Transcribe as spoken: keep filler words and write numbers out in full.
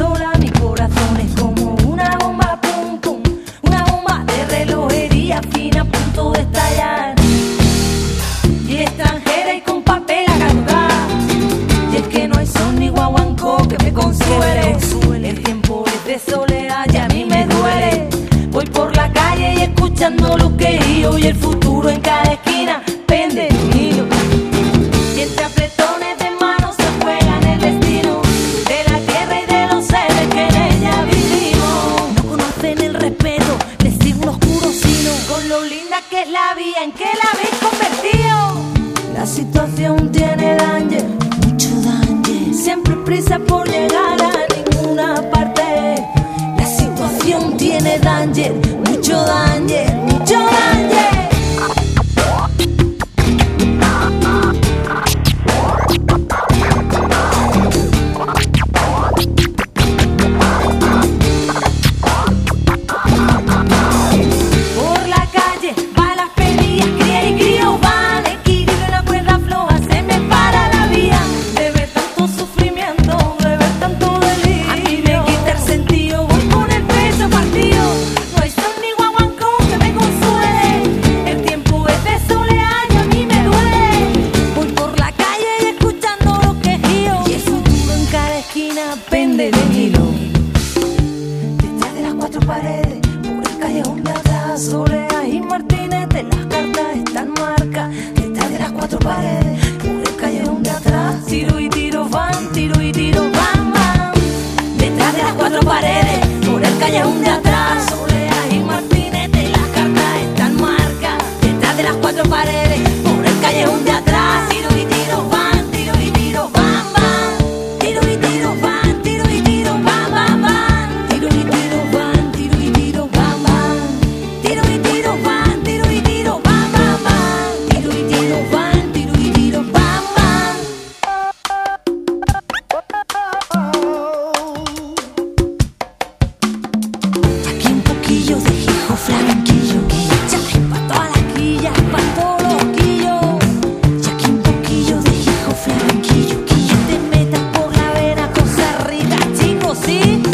sola, mi corazón es como una bomba, pum, pum, una bomba de relojería fina a punto de estallar. Y extranjera y con papel a caducar. Y es que no hay son ni guaguancó que me consuele. El tiempo es de soledad y a mí me duele. Voy por la calle y escuchando lo que digo, y el futuro en cada esquina pende de un hilo. Y entre apretones de manos se juegan el destino de la tierra y de los seres que en ella vivimos. No conocen el respeto de siglo oscuro sino con lo linda que es la vía en que la habéis convertido. La situación tiene danger, mucho danger, siempre prisa por llegar a ninguna parte. La situación tiene danger, mucho danger, mucho danger. Por la calle, va las perillas, cría y crío van, equilibrio en la cuerda floja, se me para la vía. De ver tanto sufrimiento, de ver tanto delirio, a mí me quita el sentido, voy con el pecho partido. No hay son ni guaguancó que me consuele. El tiempo es de soledad y a mí me duele. Voy por la calle y escuchando los quejíos, y el futuro en cada esquina pende de un hilo. Detrás de las cuatro paredes, por el callejón de atrás, Soledad y Martínez de las cartas están marcas. Detrás de las cuatro paredes, por el callejón de atrás, tiro y tiro van, tiro y tiro van, van. Detrás de las cuatro paredes, por el callejón de atrás, Soledad y Martínez de las cartas están marcas. Detrás de las cuatro paredes, por el callejón de atrás, tiro y tiro van, tiro y tiro van, van. Tiro y tiro van, tiro y tiro van, van, van. Tiro y tiro van, tiro y tiro van, van. Tiro y tiro van, tiro y tiro van, van, van. Tiro y tiro van, tiro y tiro van, van. Y aquí un poquillo de hijo flamenquillo que echa pa' todas las quillas, pa' todos los quillos. Y aquí un poquillo de hijo flamenquillo que te metas por la vena, cosas ricas, chicos, ¿sí?